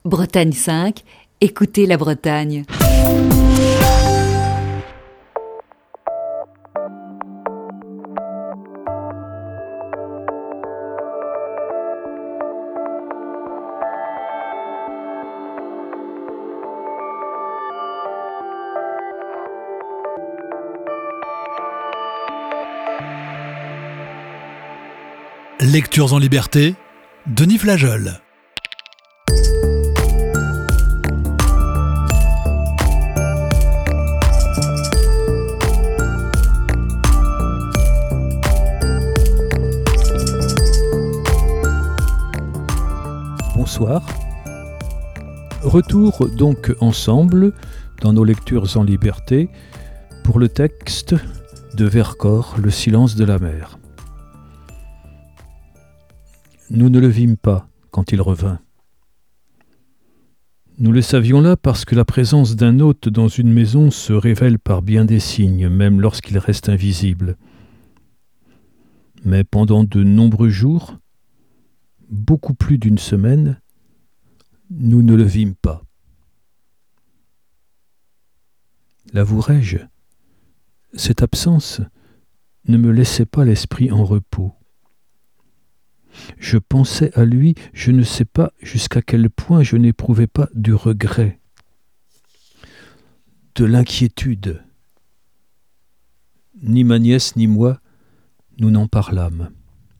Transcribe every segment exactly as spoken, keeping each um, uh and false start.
Bretagne cinq, écoutez la Bretagne. Lectures en liberté, Denis Flageol. Bonsoir. Retour donc ensemble dans nos lectures en liberté pour le texte de Vercors, Le silence de la mer. Nous ne le vîmes pas quand il revint. Nous le savions là parce que la présence d'un hôte dans une maison se révèle par bien des signes, même lorsqu'il reste invisible. Mais pendant de nombreux jours, beaucoup plus d'une semaine, nous ne le vîmes pas. L'avouerai-je, cette absence ne me laissait pas l'esprit en repos. Je pensais à lui, je ne sais pas jusqu'à quel point je n'éprouvais pas du regret, de l'inquiétude. Ni ma nièce ni moi, nous n'en parlâmes.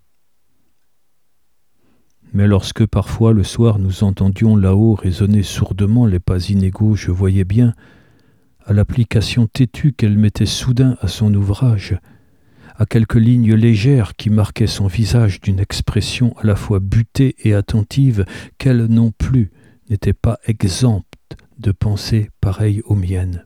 Mais lorsque parfois le soir nous entendions là-haut résonner sourdement les pas inégaux, je voyais bien, à l'application têtue qu'elle mettait soudain à son ouvrage, à quelques lignes légères qui marquaient son visage d'une expression à la fois butée et attentive, qu'elle non plus n'était pas exempte de pensées pareilles aux miennes.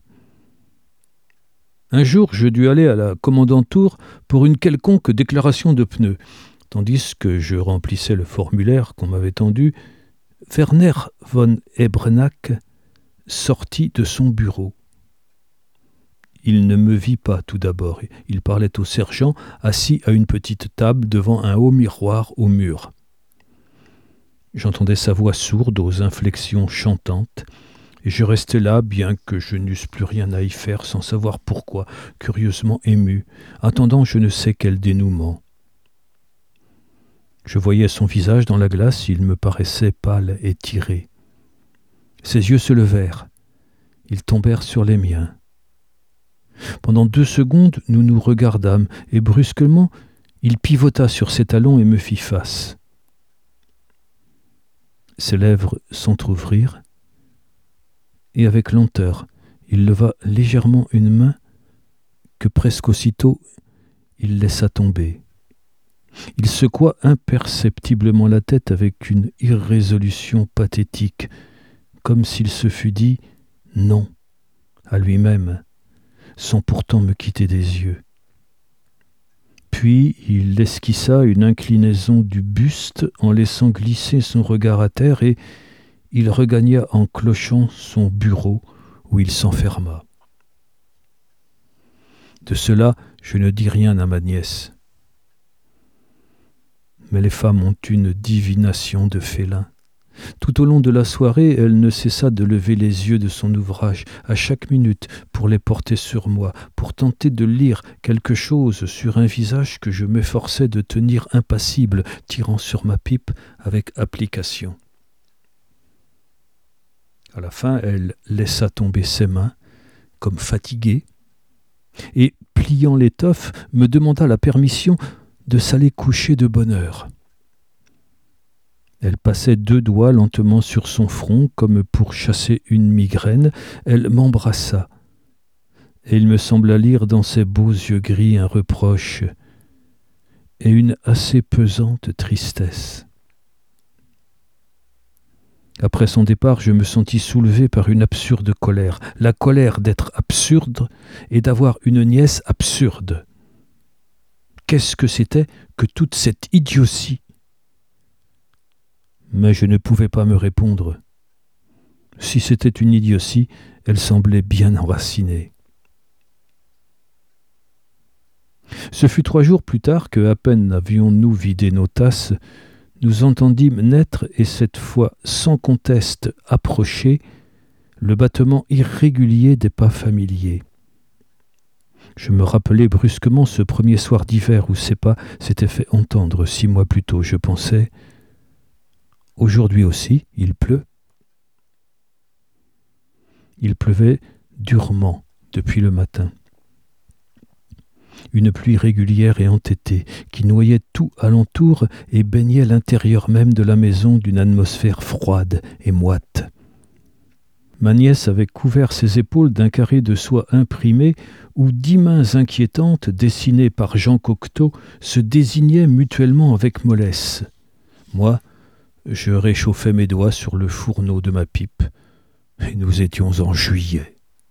Un jour, je dus aller à la commandanture pour une quelconque déclaration de pneus. Tandis que je remplissais le formulaire qu'on m'avait tendu, Werner von Ebrenack sortit de son bureau. Il ne me vit pas tout d'abord. Il parlait au sergent, assis à une petite table devant un haut miroir au mur. J'entendais sa voix sourde aux inflexions chantantes, et je restais là, bien que je n'eusse plus rien à y faire, sans savoir pourquoi, curieusement ému, attendant je ne sais quel dénouement. Je voyais son visage dans la glace, il me paraissait pâle et tiré. Ses yeux se levèrent, ils tombèrent sur les miens. Pendant deux secondes, nous nous regardâmes, et brusquement, il pivota sur ses talons et me fit face. Ses lèvres s'entr'ouvrirent, et avec lenteur, il leva légèrement une main que presque aussitôt il laissa tomber. Il secoua imperceptiblement la tête avec une irrésolution pathétique, comme s'il se fût dit « non » à lui-même, sans pourtant me quitter des yeux. Puis il esquissa une inclinaison du buste en laissant glisser son regard à terre et il regagna en clochant son bureau où il s'enferma. De cela, je ne dis rien à ma nièce. Mais les femmes ont une divination de félin. Tout au long de la soirée, elle ne cessa de lever les yeux de son ouvrage, à chaque minute, pour les porter sur moi, pour tenter de lire quelque chose sur un visage que je m'efforçais de tenir impassible, tirant sur ma pipe avec application. À la fin, elle laissa tomber ses mains, comme fatiguée, et, pliant l'étoffe, me demanda la permission de s'aller coucher de bonne heure. Elle passait deux doigts lentement sur son front, comme pour chasser une migraine. Elle m'embrassa, et il me sembla lire dans ses beaux yeux gris un reproche et une assez pesante tristesse. Après son départ, je me sentis soulevé par une absurde colère, la colère d'être absurde et d'avoir une nièce absurde. Qu'est-ce que c'était que toute cette idiotie ? Mais je ne pouvais pas me répondre. Si c'était une idiotie, elle semblait bien enracinée. Ce fut trois jours plus tard que, à peine avions-nous vidé nos tasses, nous entendîmes naître, et cette fois sans conteste approcher, le battement irrégulier des pas familiers. Je me rappelai brusquement ce premier soir d'hiver où ces pas s'étaient fait entendre six mois plus tôt. Je pensais, aujourd'hui aussi, il pleut. Il pleuvait durement depuis le matin. Une pluie régulière et entêtée qui noyait tout alentour et baignait l'intérieur même de la maison d'une atmosphère froide et moite. Ma nièce avait couvert ses épaules d'un carré de soie imprimé où dix mains inquiétantes, dessinées par Jean Cocteau, se désignaient mutuellement avec mollesse. Moi, je réchauffais mes doigts sur le fourneau de ma pipe, et nous étions en juillet.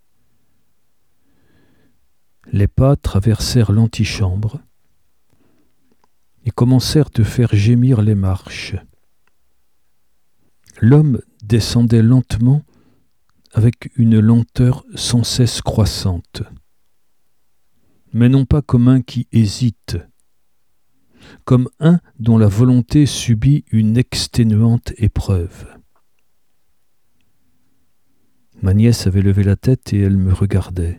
Les pas traversèrent l'antichambre et commencèrent de faire gémir les marches. L'homme descendait lentement avec une lenteur sans cesse croissante, mais non pas comme un qui hésite, comme un dont la volonté subit une exténuante épreuve. Ma nièce avait levé la tête et elle me regardait.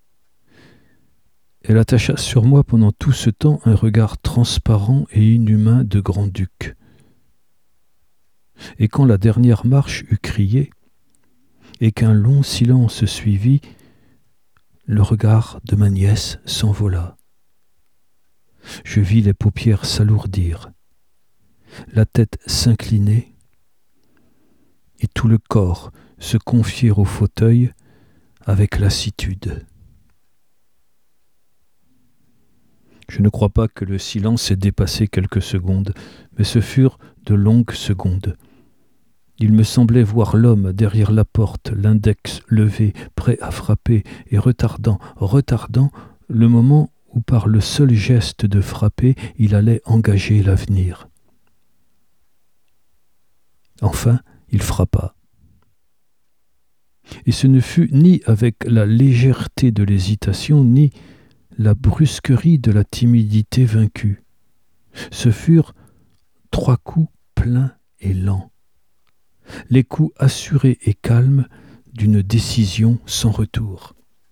Elle attacha sur moi pendant tout ce temps un regard transparent et inhumain de grand-duc. Et quand la dernière marche eut crié, et qu'un long silence suivit, le regard de ma nièce s'envola. Je vis les paupières s'alourdir, la tête s'incliner, et tout le corps se confier au fauteuil avec lassitude. Je ne crois pas que le silence ait dépassé quelques secondes, mais ce furent de longues secondes. Il me semblait voir l'homme derrière la porte, l'index levé, prêt à frapper, et retardant, retardant, le moment où par le seul geste de frapper, il allait engager l'avenir. Enfin, il frappa. Et ce ne fut ni avec la légèreté de l'hésitation, ni la brusquerie de la timidité vaincue. Ce furent trois coups pleins et lents, les coups assurés et calmes d'une décision sans retour.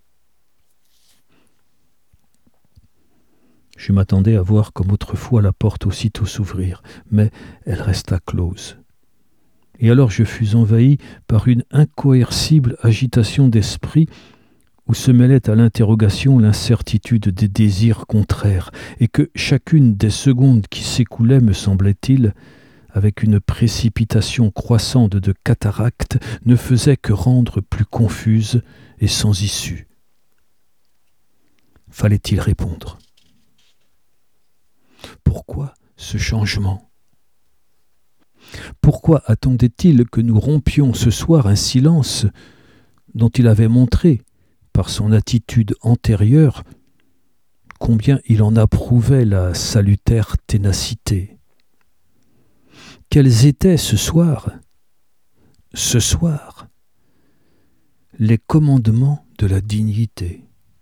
Je m'attendais à voir comme autrefois la porte aussitôt s'ouvrir, mais elle resta close. Et alors je fus envahi par une incoercible agitation d'esprit où se mêlait à l'interrogation l'incertitude des désirs contraires, et que chacune des secondes qui s'écoulaient, me semblait-il, avec une précipitation croissante de cataracte, ne faisait que rendre plus confuse et sans issue. Fallait-il répondre ? Pourquoi ce changement ? Pourquoi attendait-il que nous rompions ce soir un silence dont il avait montré, par son attitude antérieure, combien il en approuvait la salutaire ténacité ? Quels étaient ce soir, ce soir, les commandements de la dignité ?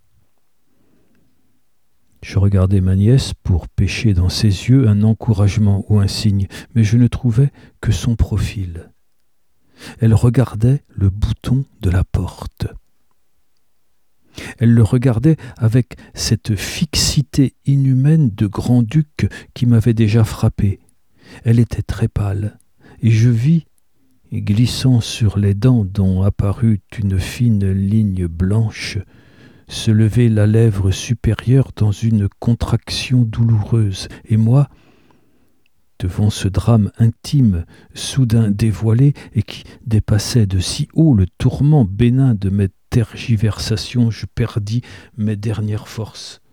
Je regardais ma nièce pour pêcher dans ses yeux un encouragement ou un signe, mais je ne trouvais que son profil. Elle regardait le bouton de la porte. Elle le regardait avec cette fixité inhumaine de grand-duc qui m'avait déjà frappé. Elle était très pâle, et je vis, glissant sur les dents dont apparut une fine ligne blanche, se lever la lèvre supérieure dans une contraction douloureuse, et moi, devant ce drame intime, soudain dévoilé, et qui dépassait de si haut le tourment bénin de mes tergiversations, je perdis mes dernières forces.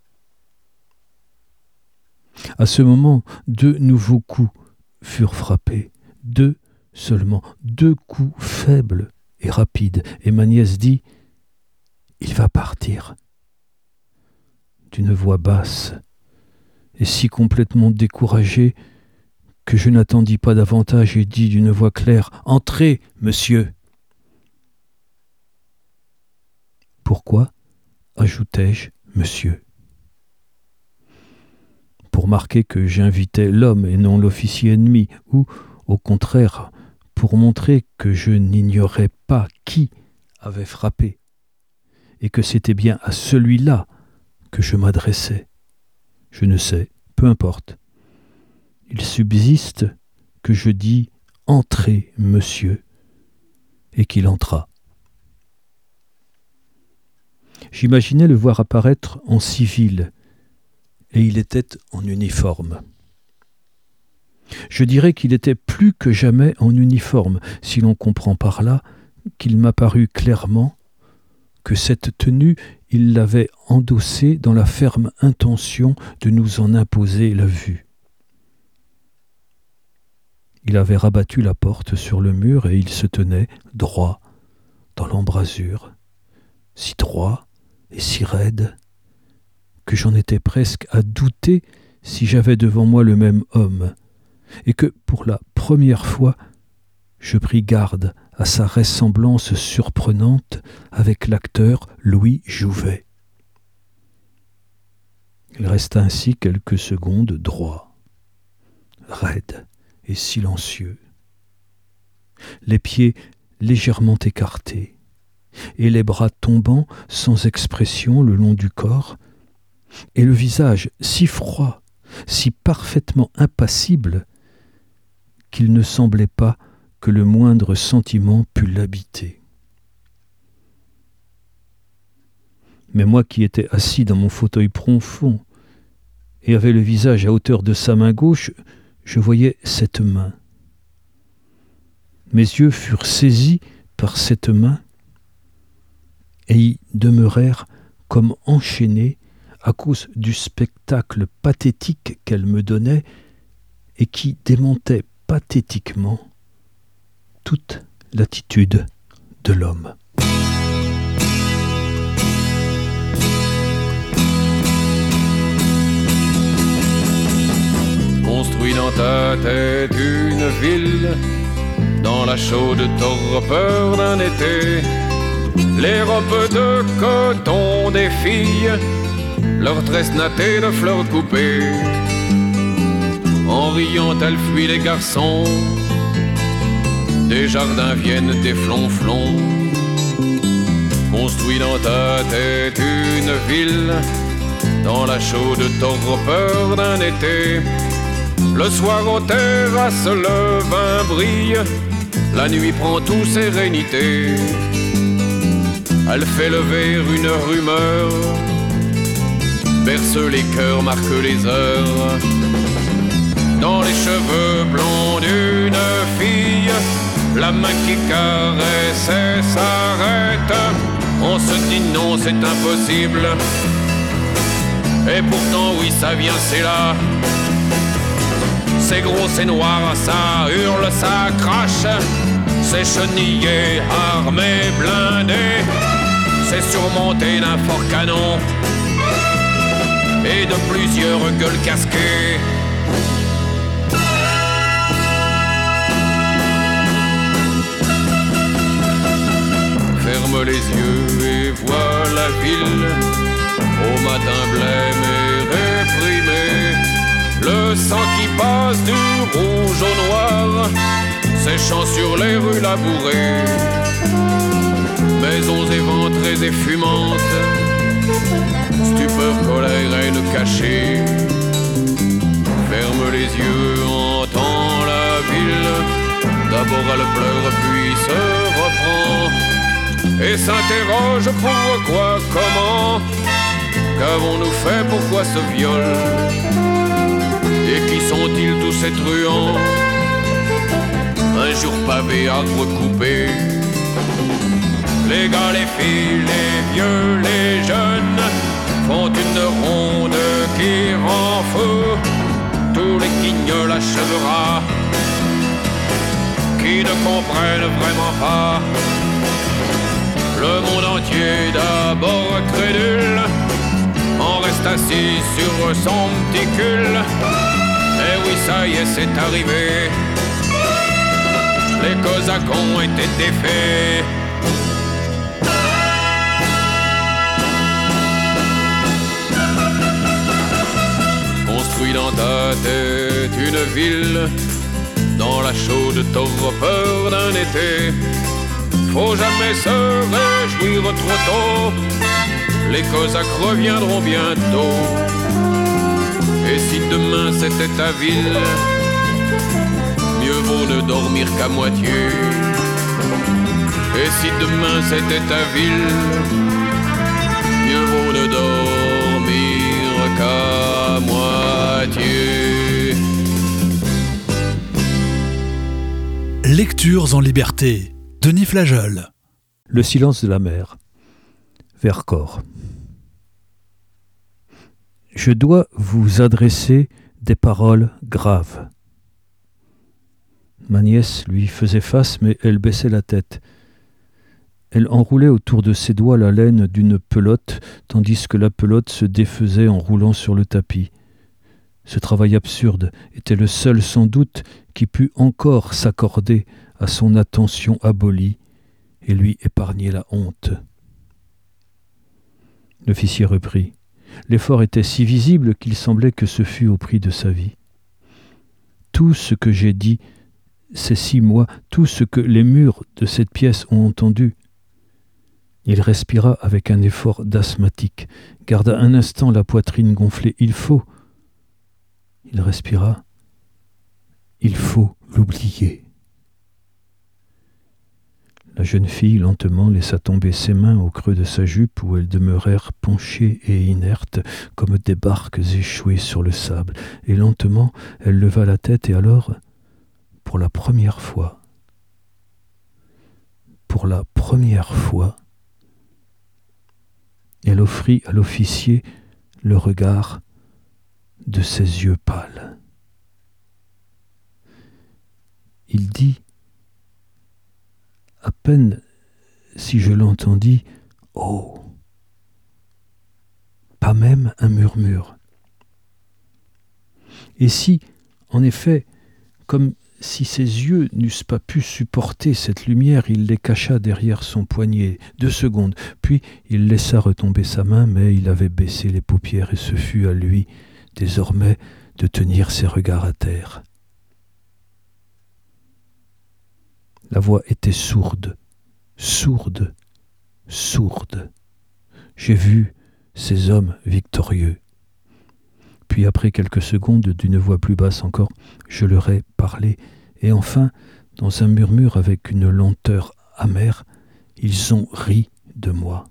À ce moment, deux nouveaux coups furent frappés, deux seulement, deux coups faibles et rapides, et ma nièce dit « Il va partir » d'une voix basse, et si complètement découragée que je n'attendis pas davantage et dis d'une voix claire « Entrez, monsieur !» Pourquoi ajoutai-je « monsieur » ? pour marquer que j'invitais l'homme et non l'officier ennemi, ou, au contraire, pour montrer que je n'ignorais pas qui avait frappé, et que c'était bien à celui-là que je m'adressais. Je ne sais, peu importe. Il subsiste que je dis « Entrez, monsieur », et qu'il entra. J'imaginais le voir apparaître en civil, et il était en uniforme. Je dirais qu'il était plus que jamais en uniforme, si l'on comprend par là qu'il m'apparut clairement que cette tenue, il l'avait endossée dans la ferme intention de nous en imposer la vue. Il avait rabattu la porte sur le mur et il se tenait droit dans l'embrasure, si droit et si raide que j'en étais presque à douter si j'avais devant moi le même homme, et que, pour la première fois, je pris garde à sa ressemblance surprenante avec l'acteur Louis Jouvet. Il resta ainsi quelques secondes droit, raide et silencieux, les pieds légèrement écartés, et les bras tombant sans expression le long du corps, et le visage si froid, si parfaitement impassible, qu'il ne semblait pas que le moindre sentiment pût l'habiter. Mais moi qui étais assis dans mon fauteuil profond et avait le visage à hauteur de sa main gauche, je voyais cette main. Mes yeux furent saisis par cette main et y demeurèrent comme enchaînés à cause du spectacle pathétique qu'elle me donnait et qui démentait pathétiquement toute l'attitude de l'homme. Construis dans ta tête une ville, dans la chaude torpeur d'un été. Les robes de coton des filles, leurs tresses nattées de fleurs coupées. En riant, elles fuient les garçons, des jardins viennent des flonflons. Construis dans ta tête une ville, dans la chaude torpeur d'un été. Le soir aux terrasses le vin brille, la nuit prend tout sérénité. Elle fait lever une rumeur, berce les cœurs, marque les heures. Dans les cheveux blonds d'une fille, la main qui caresse et s'arrête. On se dit non, c'est impossible, et pourtant oui, ça vient, c'est là. C'est gros, c'est noir, ça hurle, ça crache. C'est chenillé, armé, blindé. C'est surmonté d'un fort canon et de plusieurs gueules casquées. Ferme les yeux et vois la ville au matin blême et réprimé. Le sang qui passe du rouge au noir, séchant sur les rues labourées. Maisons éventrées et fumantes, stupeur, colère, haine cachée. Ferme les yeux, entends la ville. D'abord elle pleure puis se reprend et s'interroge pourquoi, comment. Qu'avons-nous fait, pourquoi ce viol? Et qui sont-ils tous ces truands? Un jour pavé, arbre coupé. Les gars, les filles, les vieux, les jeunes font une ronde qui rend fou tous les guignols à cheveux ras qui ne comprennent vraiment pas. Le monde entier d'abord crédule en reste assis sur son petit cul. Et oui, ça y est, c'est arrivé. Les Cosaques ont été défaits. Construis puis dans ta tête une ville, dans la chaude torpeur d'un été. Faut jamais se réjouir trop tôt, les Cosaques reviendront bientôt. Et si demain c'était ta ville, mieux vaut ne dormir qu'à moitié. Et si demain c'était ta ville, mieux vaut ne dormir qu'à moitié. Lectures en liberté. Denis Flageol. Le silence de la mer. Vercors. Je dois vous adresser des paroles graves. Ma nièce lui faisait face, mais elle baissait la tête. Elle enroulait autour de ses doigts la laine d'une pelote, tandis que la pelote se défaisait en roulant sur le tapis. Ce travail absurde était le seul sans doute qui pût encore s'accorder à son attention abolie et lui épargner la honte. L'officier reprit. L'effort était si visible qu'il semblait que ce fût au prix de sa vie. Tout ce que j'ai dit ces six mois, tout ce que les murs de cette pièce ont entendu. Il respira avec un effort d'asthmatique, garda un instant la poitrine gonflée. Il faut. Il respira. Il faut l'oublier. La jeune fille lentement laissa tomber ses mains au creux de sa jupe où elles demeurèrent penchées et inertes comme des barques échouées sur le sable. Et lentement, elle leva la tête et alors, pour la première fois, pour la première fois, elle offrit à l'officier le regard de ses yeux pâles. Il dit, à peine si je l'entendis, « Oh !» Pas même un murmure. Et si, en effet, comme si ses yeux n'eussent pas pu supporter cette lumière, il les cacha derrière son poignet, deux secondes, puis il laissa retomber sa main, mais il avait baissé les paupières et ce fut à lui, désormais, de tenir ses regards à terre. La voix était sourde, sourde, sourde. J'ai vu ces hommes victorieux. Puis après quelques secondes, d'une voix plus basse encore, je leur ai parlé, et enfin, dans un murmure avec une lenteur amère, ils ont ri de moi.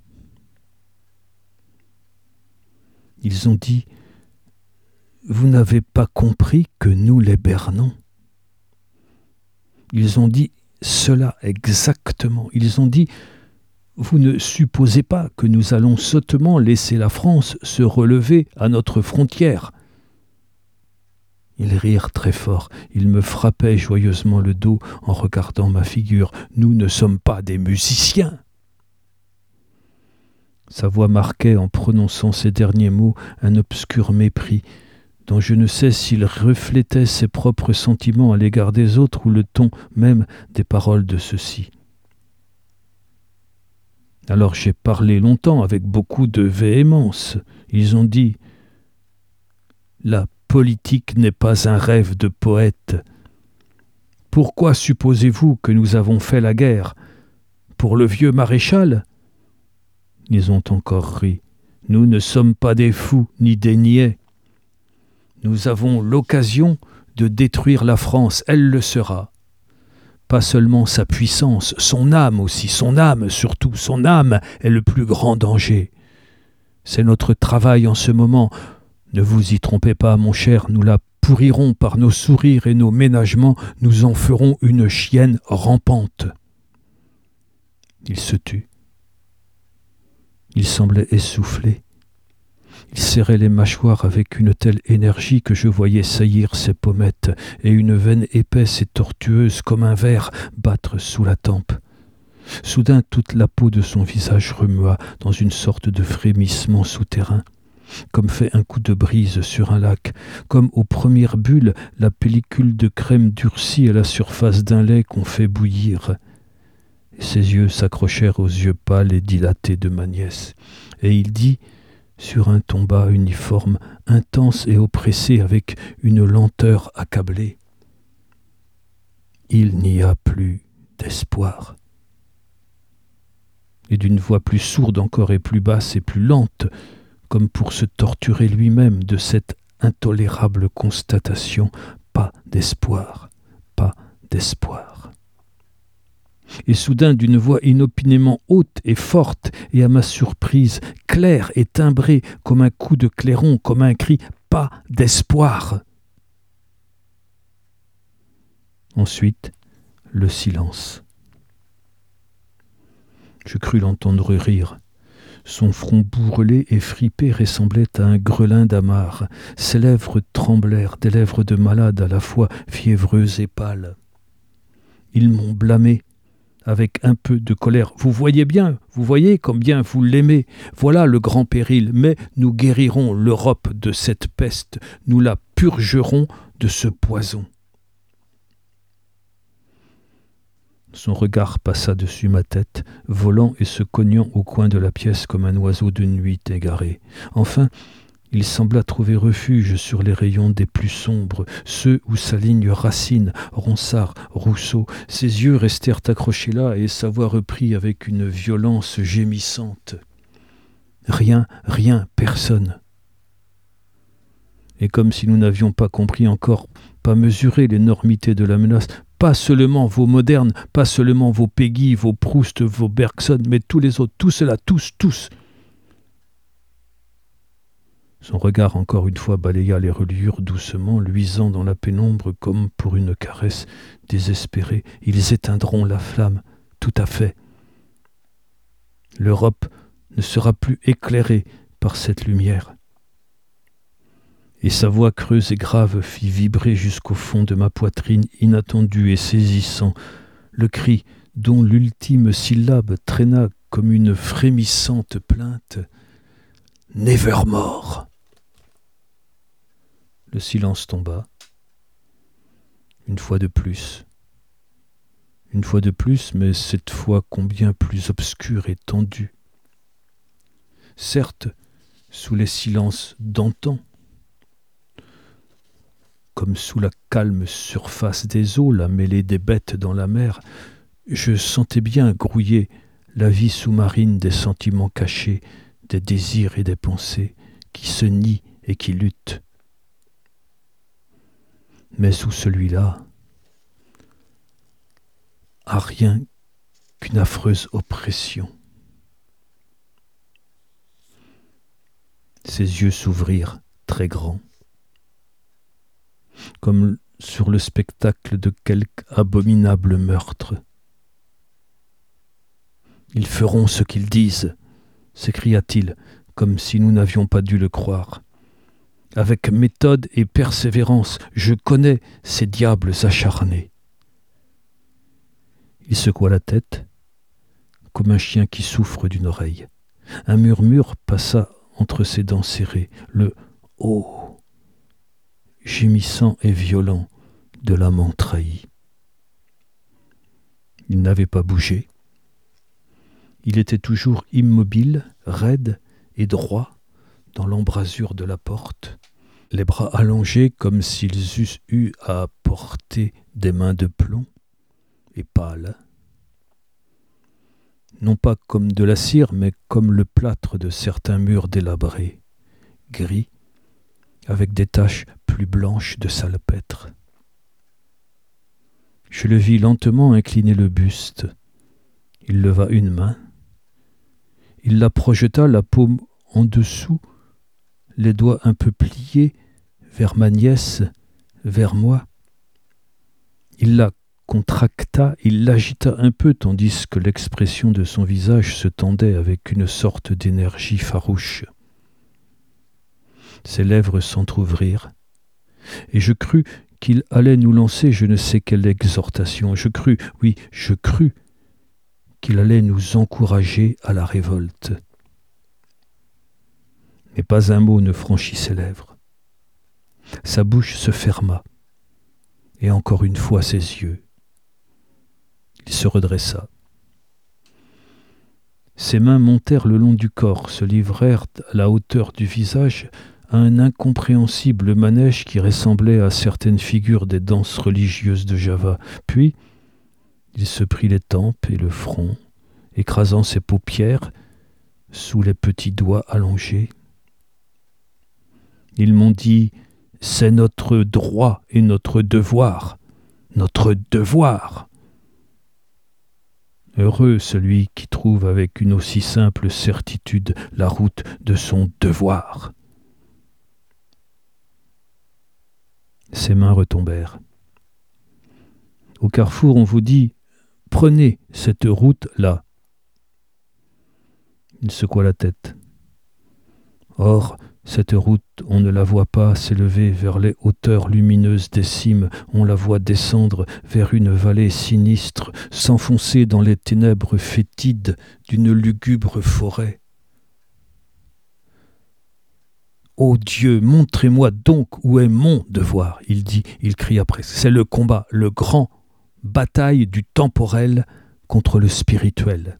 Ils ont dit, « Vous n'avez pas compris que nous les bernons. » Ils ont dit cela exactement. Ils ont dit « Vous ne supposez pas que nous allons sottement laisser la France se relever à notre frontière. » Ils rirent très fort. Ils me frappaient joyeusement le dos en regardant ma figure. « Nous ne sommes pas des musiciens. » Sa voix marquait, en prononçant ces derniers mots, un obscur mépris, dont je ne sais s'il reflétait ses propres sentiments à l'égard des autres ou le ton même des paroles de ceux-ci. Alors j'ai parlé longtemps avec beaucoup de véhémence. Ils ont dit « La politique n'est pas un rêve de poète. Pourquoi supposez-vous que nous avons fait la guerre? Pour le vieux maréchal ?» Ils ont encore ri. « Nous ne sommes pas des fous ni des niais. Nous avons l'occasion de détruire la France, elle le sera. Pas seulement sa puissance, son âme aussi, son âme surtout, son âme est le plus grand danger. C'est notre travail en ce moment. Ne vous y trompez pas, mon cher, nous la pourrirons par nos sourires et nos ménagements, nous en ferons une chienne rampante. » Il se tut. Il semblait essoufflé. Il serrait les mâchoires avec une telle énergie que je voyais saillir ses pommettes et une veine épaisse et tortueuse comme un ver battre sous la tempe. Soudain, toute la peau de son visage remua dans une sorte de frémissement souterrain, comme fait un coup de brise sur un lac, comme aux premières bulles la pellicule de crème durcie à la surface d'un lait qu'on fait bouillir. Et ses yeux s'accrochèrent aux yeux pâles et dilatés de ma nièce, et il dit, sur un ton bas uniforme, intense et oppressé avec une lenteur accablée. Il n'y a plus d'espoir. Et d'une voix plus sourde encore et plus basse et plus lente, comme pour se torturer lui-même de cette intolérable constatation, pas d'espoir, pas d'espoir. Et soudain, d'une voix inopinément haute et forte, et à ma surprise, claire et timbrée, comme un coup de clairon, comme un cri, pas d'espoir. Ensuite, le silence. Je crus l'entendre rire. Son front bourrelé et fripé ressemblait à un grelin d'amarre. Ses lèvres tremblèrent, des lèvres de malade à la fois fiévreuses et pâles. Ils m'ont blâmé, avec un peu de colère. « Vous voyez bien, vous voyez combien vous l'aimez. Voilà le grand péril, mais nous guérirons l'Europe de cette peste. Nous la purgerons de ce poison. » Son regard passa dessus ma tête, volant et se cognant au coin de la pièce comme un oiseau de nuit égaré. Enfin, il sembla trouver refuge sur les rayons des plus sombres, ceux où s'alignent Racine, Ronsard, Rousseau. Ses yeux restèrent accrochés là et sa voix reprit avec une violence gémissante. Rien, rien, personne. Et comme si nous n'avions pas compris encore, pas mesuré l'énormité de la menace, pas seulement vos modernes, pas seulement vos Peggy, vos Proust, vos Bergson, mais tous les autres, tout cela, tous, tous. Son regard encore une fois balaya les reliures doucement, luisant dans la pénombre comme pour une caresse désespérée. Ils éteindront la flamme, tout à fait. L'Europe ne sera plus éclairée par cette lumière. Et sa voix creuse et grave fit vibrer jusqu'au fond de ma poitrine, inattendu et saisissant, le cri dont l'ultime syllabe traîna comme une frémissante plainte « Nevermore !» Le silence tomba. Une fois de plus. Une fois de plus, mais cette fois combien plus obscure et tendue. Certes, sous les silences d'antan, comme sous la calme surface des eaux, la mêlée des bêtes dans la mer, je sentais bien grouiller la vie sous-marine des sentiments cachés, des désirs et des pensées qui se nient et qui luttent. Mais sous celui-là, a rien qu'une affreuse oppression. Ses yeux s'ouvrirent très grands, comme sur le spectacle de quelque abominable meurtre. « Ils feront ce qu'ils disent !» s'écria-t-il, comme si nous n'avions pas dû le croire. « Avec méthode et persévérance, je connais ces diables acharnés. » Il secoua la tête, comme un chien qui souffre d'une oreille. Un murmure passa entre ses dents serrées, le « oh !» gémissant et violent de l'amant trahi. Il n'avait pas bougé. Il était toujours immobile, raide et droit dans l'embrasure de la porte, les bras allongés comme s'ils eussent eu à porter des mains de plomb, et pâle. Non pas comme de la cire, mais comme le plâtre de certains murs délabrés, gris, avec des taches plus blanches de salpêtre. Je le vis lentement incliner le buste. Il leva une main. Il la projeta, la paume en dessous, les doigts un peu pliés, vers ma nièce, vers moi. Il la contracta, il l'agita un peu, tandis que l'expression de son visage se tendait avec une sorte d'énergie farouche. Ses lèvres s'entr'ouvrirent, et je crus qu'il allait nous lancer je ne sais quelle exhortation. Je crus, oui, je crus qu'il allait nous encourager à la révolte. Mais pas un mot ne franchit ses lèvres. Sa bouche se ferma, et encore une fois ses yeux. Il se redressa. Ses mains montèrent le long du corps, se livrèrent à la hauteur du visage à un incompréhensible manège qui ressemblait à certaines figures des danses religieuses de Java. Puis, il se prit les tempes et le front, écrasant ses paupières sous les petits doigts allongés. Ils m'ont dit « C'est notre droit et notre devoir, notre devoir !» Heureux celui qui trouve avec une aussi simple certitude la route de son devoir. Ses mains retombèrent. Au carrefour, on vous dit « Prenez cette route-là ». Il secoua la tête. Or, cette route, on ne la voit pas s'élever vers les hauteurs lumineuses des cimes, on la voit descendre vers une vallée sinistre, s'enfoncer dans les ténèbres fétides d'une lugubre forêt. Ô Dieu, montrez-moi donc où est mon devoir, il dit, il cria presque. C'est le combat, le grand bataille du temporel contre le spirituel.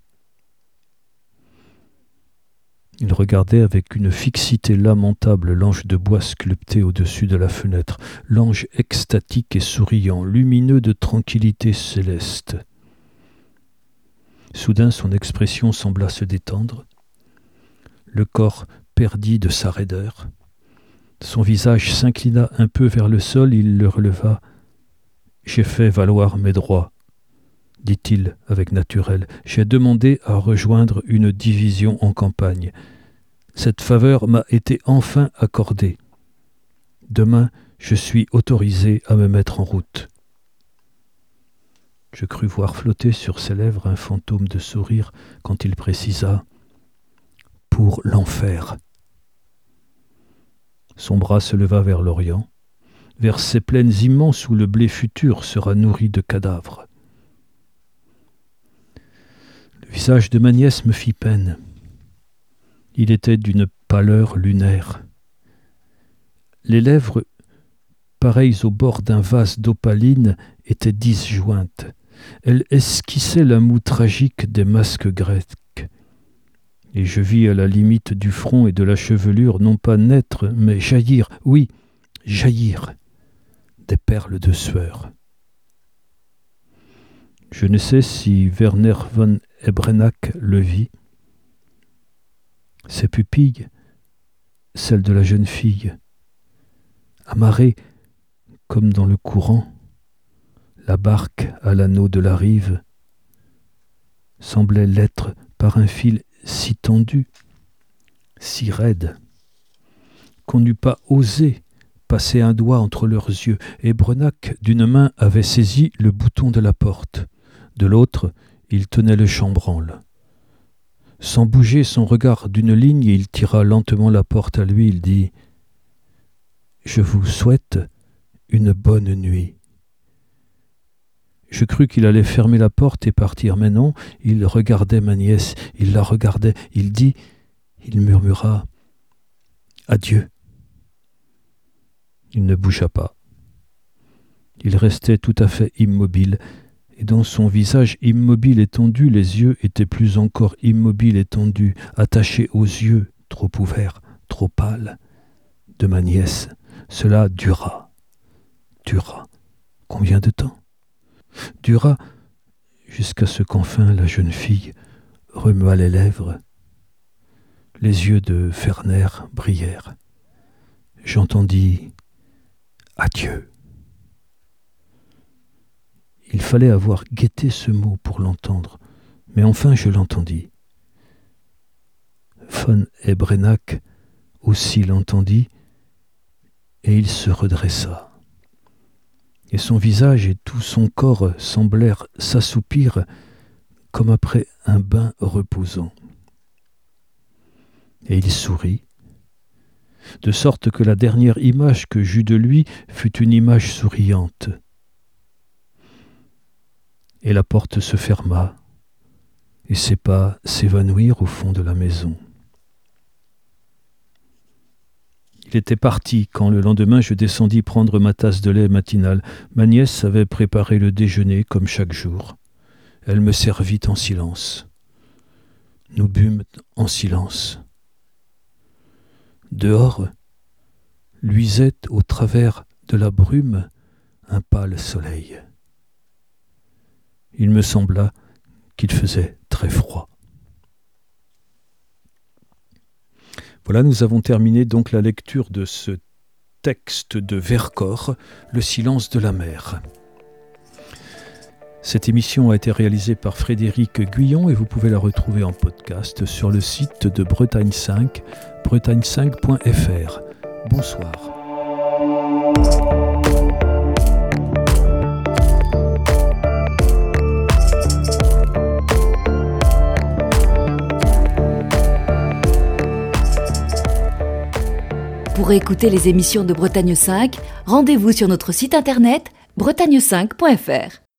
Il regardait avec une fixité lamentable l'ange de bois sculpté au-dessus de la fenêtre, l'ange extatique et souriant, lumineux de tranquillité céleste. Soudain, son expression sembla se détendre. Le corps perdit de sa raideur. Son visage s'inclina un peu vers le sol, il le releva. « J'ai fait valoir mes droits », dit-il avec naturel. « J'ai demandé à rejoindre une division en campagne. Cette faveur m'a été enfin accordée. Demain, je suis autorisé à me mettre en route. » Je crus voir flotter sur ses lèvres un fantôme de sourire quand il précisa « Pour l'enfer ». Son bras se leva vers l'Orient, vers ces plaines immenses où le blé futur sera nourri de cadavres. Le visage de ma nièce me fit peine. Il était d'une pâleur lunaire. Les lèvres, pareilles au bord d'un vase d'opaline, étaient disjointes. Elle esquissait la moue tragique des masques grecs. Et je vis à la limite du front et de la chevelure non pas naître, mais jaillir, oui, jaillir, des perles de sueur. Je ne sais si Werner von Ebrenach le vit. Ses pupilles, celles de la jeune fille, amarrées comme dans le courant, la barque à l'anneau de la rive, semblait l'être par un fil si tendu, si raide, qu'on n'eût pas osé passer un doigt entre leurs yeux, et Ebrenach, d'une main, avait saisi le bouton de la porte, de l'autre, il tenait le chambranle. Sans bouger son regard d'une ligne, il tira lentement la porte à lui, il dit « Je vous souhaite une bonne nuit ». Je crus qu'il allait fermer la porte et partir, mais non, il regardait ma nièce, il la regardait, il dit, il murmura « Adieu ». Il ne bougea pas. Il restait tout à fait immobile, et dans son visage immobile et tendu, les yeux étaient plus encore immobiles et tendus, attachés aux yeux, trop ouverts, trop pâles, de ma nièce. Cela dura, dura. Combien de temps ? Dura jusqu'à ce qu'enfin la jeune fille remua les lèvres. Les yeux de Werner brillèrent. J'entendis « Adieu ». Il fallait avoir guetté ce mot pour l'entendre, mais enfin je l'entendis. Von Ebrenach aussi l'entendit, et il se redressa. Et son visage et tout son corps semblèrent s'assoupir comme après un bain reposant. Et il sourit, de sorte que la dernière image que j'eus de lui fut une image souriante. Et la porte se ferma, et ses pas s'évanouirent au fond de la maison. Il était parti quand le lendemain je descendis prendre ma tasse de lait matinale. Ma nièce avait préparé le déjeuner comme chaque jour. Elle me servit en silence. Nous bûmes en silence. Dehors, luisait au travers de la brume un pâle soleil. Il me sembla qu'il faisait très froid. Voilà, nous avons terminé donc la lecture de ce texte de Vercors, Le silence de la mer. Cette émission a été réalisée par Frédéric Guyon et vous pouvez la retrouver en podcast sur le site de Bretagne cinq, bretagne cinq point f r. Bonsoir. Pour écouter les émissions de Bretagne cinq, rendez-vous sur notre site internet bretagne cinq point f r.